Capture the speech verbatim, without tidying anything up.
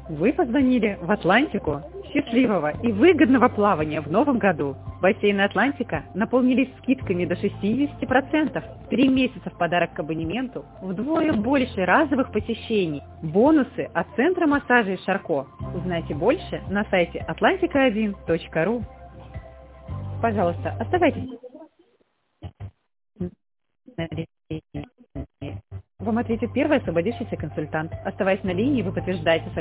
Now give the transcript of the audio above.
Вы позвонили в Атлантику. Счастливого и выгодного плавания в новом году. Бассейны Атлантика наполнились скидками до шестьдесят процентов. Три месяца в подарок к абонементу, вдвое больше разовых посещений. Бонусы от центра массажа и Шарко. Узнайте больше на сайте атлантика один точка ру. Пожалуйста, оставайтесь. Вам ответит первый освободившийся консультант. Оставаясь на линии, вы подтверждаете